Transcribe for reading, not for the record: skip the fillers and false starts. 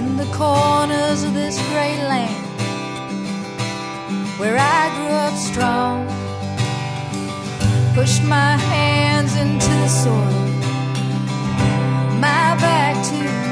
in the corners of this great land where I grew up strong, pushed my hands into the soil, my back to